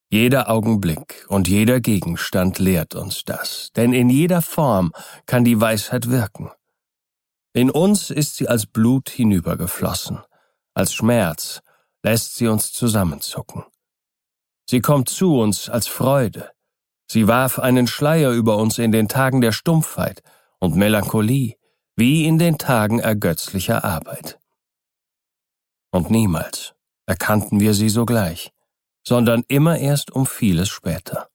Jeder Augenblick und jeder Gegenstand lehrt uns das, denn in jeder Form kann die Weisheit wirken. In uns ist sie als Blut hinübergeflossen, als Schmerz lässt sie uns zusammenzucken. Sie kommt zu uns als Freude. Sie warf einen Schleier über uns in den Tagen der Stumpfheit und Melancholie, wie in den Tagen ergötzlicher Arbeit. Und niemals erkannten wir sie sogleich, sondern immer erst um vieles später.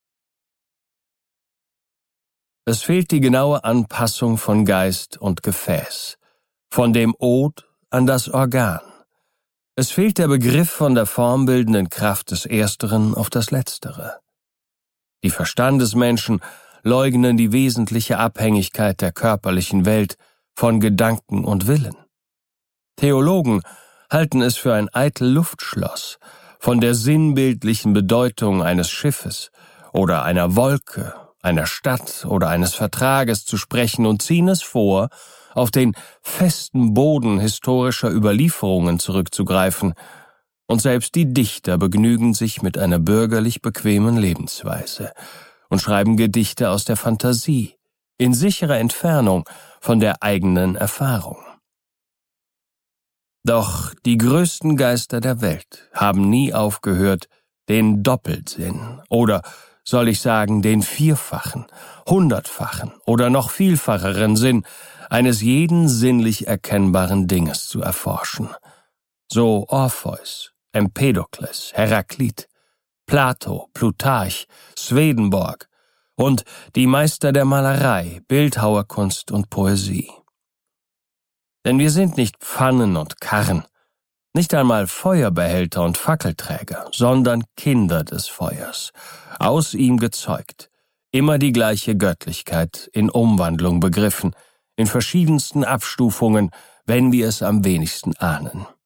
Es fehlt die genaue Anpassung von Geist und Gefäß, von dem Od an das Organ. Es fehlt der Begriff von der formbildenden Kraft des Ersteren auf das Letztere. Die Verstandesmenschen leugnen die wesentliche Abhängigkeit der körperlichen Welt von Gedanken und Willen. Theologen halten es für ein eitel Luftschloss, von der sinnbildlichen Bedeutung eines Schiffes oder einer Wolke, einer Stadt oder eines Vertrages zu sprechen und ziehen es vor, auf den festen Boden historischer Überlieferungen zurückzugreifen, und selbst die Dichter begnügen sich mit einer bürgerlich bequemen Lebensweise und schreiben Gedichte aus der Fantasie, in sicherer Entfernung von der eigenen Erfahrung. Doch die größten Geister der Welt haben nie aufgehört, den Doppelsinn oder, soll ich sagen, den vierfachen, hundertfachen oder noch vielfacheren Sinn eines jeden sinnlich erkennbaren Dinges zu erforschen. So Orpheus, Empedokles, Heraklit, Plato, Plutarch, Swedenborg und die Meister der Malerei, Bildhauerkunst und Poesie. Denn wir sind nicht Pfannen und Karren, nicht einmal Feuerbehälter und Fackelträger, sondern Kinder des Feuers, aus ihm gezeugt, immer die gleiche Göttlichkeit in Umwandlung begriffen, in verschiedensten Abstufungen, wenn wir es am wenigsten ahnen.